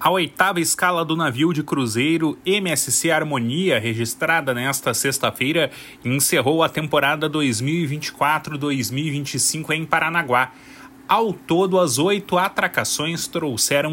A 8ª escala do navio de cruzeiro MSC Harmonia, registrada nesta sexta-feira, encerrou a temporada 2024-2025 em Paranaguá. Ao todo, as 8 atracações trouxeram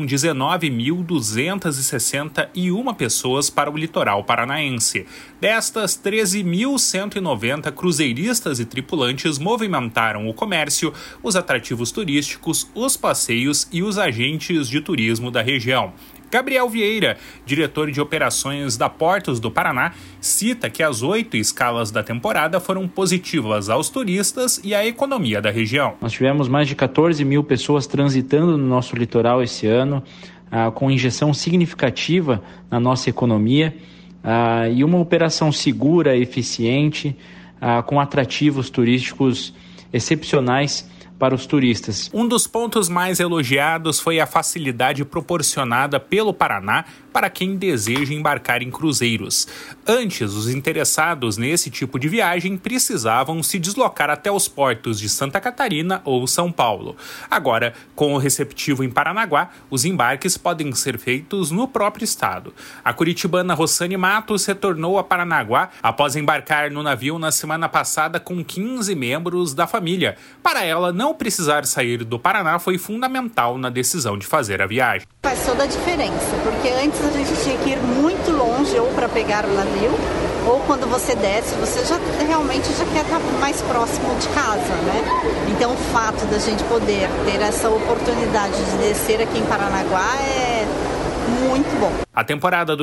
19.261 pessoas para o litoral paranaense. Destas, 13.190 cruzeiristas e tripulantes movimentaram o comércio, os atrativos turísticos, os passeios e os agentes de turismo da região. Gabriel Vieira, diretor de operações da Portos do Paraná, cita que as 8 escalas da temporada foram positivas aos turistas e à economia da região. Nós tivemos mais de 14 mil pessoas transitando no nosso litoral esse ano, com injeção significativa na nossa economia e uma operação segura, eficiente, com atrativos turísticos excepcionais para os turistas. Um dos pontos mais elogiados foi a facilidade proporcionada pelo Paraná para quem deseja embarcar em cruzeiros. Antes, os interessados nesse tipo de viagem precisavam se deslocar até os portos de Santa Catarina ou São Paulo. Agora, com o receptivo em Paranaguá, os embarques podem ser feitos no próprio estado. A curitibana Rossane Matos retornou a Paranaguá após embarcar no navio na semana passada com 15 membros da família. Para ela, não precisar sair do Paraná foi fundamental na decisão de fazer a viagem. Faz toda a diferença, porque antes a gente tinha que ir muito longe ou para pegar o navio, ou quando você desce, você já realmente já quer estar mais próximo de casa, né? Então o fato da gente poder ter essa oportunidade de descer aqui em Paranaguá é muito bom. A temporada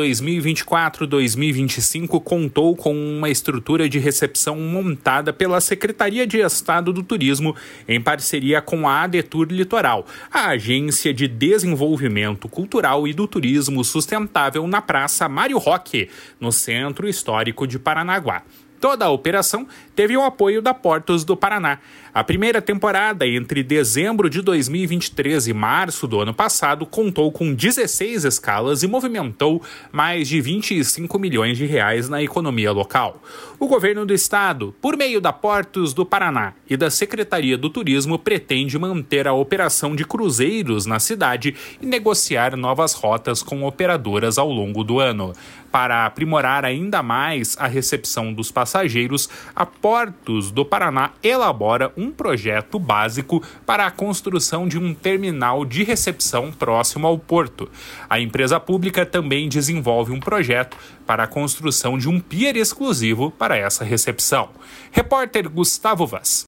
2024-2025 contou com uma estrutura de recepção montada pela Secretaria de Estado do Turismo em parceria com a ADETUR Litoral, a Agência de Desenvolvimento Cultural e do Turismo Sustentável na Praça Mário Roque, no Centro Histórico de Paranaguá. Toda a operação teve o apoio da Portos do Paraná. A primeira temporada, entre dezembro de 2023 e março do ano passado, contou com 16 escalas e movimentou mais de 25 milhões de reais na economia local. O governo do estado, por meio da Portos do Paraná e da Secretaria do Turismo, pretende manter a operação de cruzeiros na cidade e negociar novas rotas com operadoras ao longo do ano. Para aprimorar ainda mais a recepção dos passageiros, a Portos do Paraná elabora um projeto básico para a construção de um terminal de recepção próximo ao porto. A empresa pública também desenvolve um projeto para a construção de um pier exclusivo para essa recepção. Repórter Gustavo Vaz.